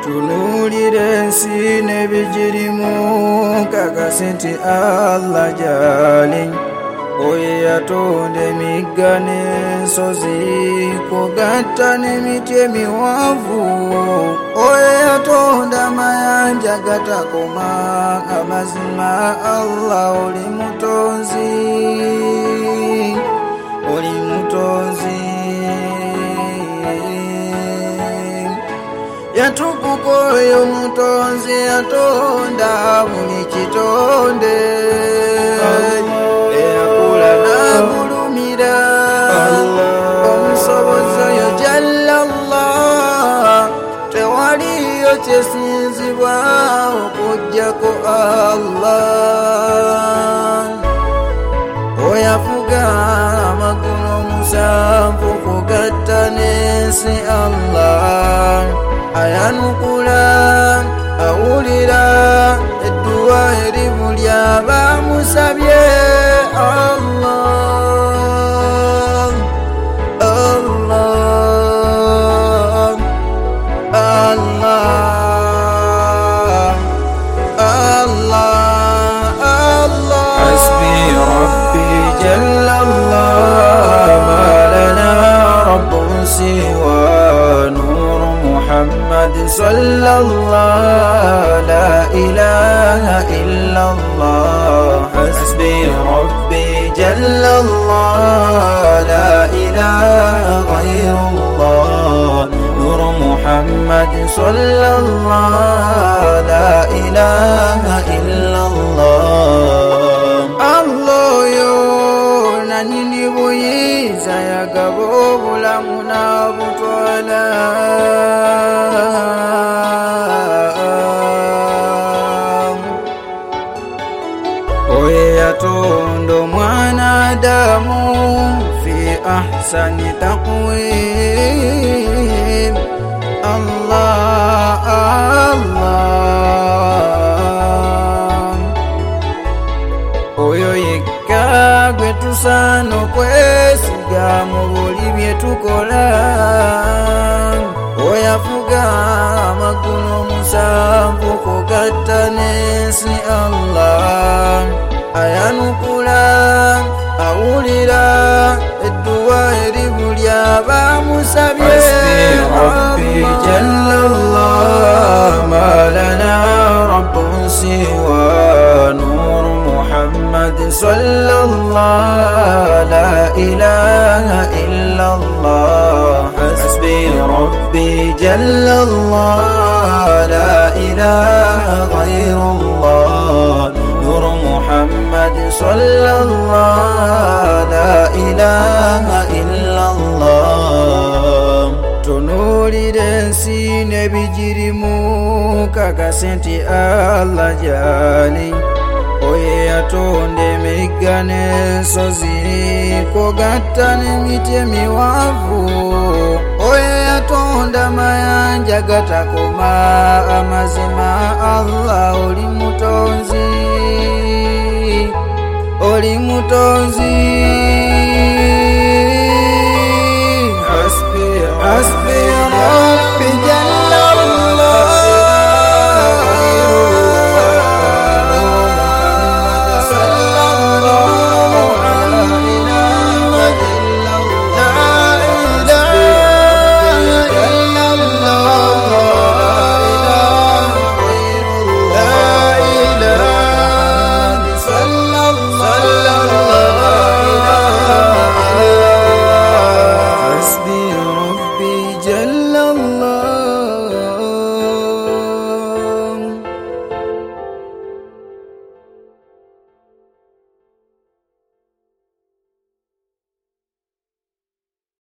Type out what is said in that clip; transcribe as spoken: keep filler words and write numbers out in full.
Tunuulira ensi n'ebigirimu kakase nti Allah gy'ali. Oyo yatonda emigga n'ensozi kugatta n'emiti emiwanvu. Oyo yatonda amayanja gatakoma amazima. Allah oli mutonzi, oli mutonzi. Yatukuka oyo mutonzi yatonda buli kitonde. Eyakula n'agulumira omusobozi oyo Jalla Allah. Tewaliyo kyesinzibwa okuggyako Allah. Oyafuga amagulu omusanvu kugatta n'ensi Allah. Ayanukula awulira edduwa erimu ly'abamusabye Allah. Allah, Allah, Allah, Allah. Hasbi Rabbi Jalla Allah, ma lana rabbun siwa nur Muhammad sallallahu la ilaha illallah. Hasbi Rabbi Jalla Allah, la ilaha ghayrullah. Nur Muhammad sallallahu la ilaha illallah. Allah yo nanyini buyiza yagaba obulamu n'obutwala. Oyo yatonda omwana Adamu fi ahsani taqwim. Allah, Allah. Oyo yekka gwe tusaana okwesiga mu buli bye tukola. Oyafuga amagulu omusanvu kugatta n'ensi Allah. Ayanukula awulira edduwa erimu ly'abamusabye. Hasbi Rabbi Jalla Allah, ma lana rabbun siwa nur Muhammad sallallahu la ilaha illallah. Hasbi Rabbi Jalla Allah, la ilaha ghayrullah. Nur Muhammad sallallahu la ilaha illallah. Tunuulira ensi n'ebigirimu kakase nti Allah gy'ali. Oyo yatonda emigga n'ensozi kugatta n'emiti emiwanvu. Oyo yatonda amayanja gatakoma amazima. Allah oli mutonzi, oli mutonzi. Hasbi Rabbi Jalla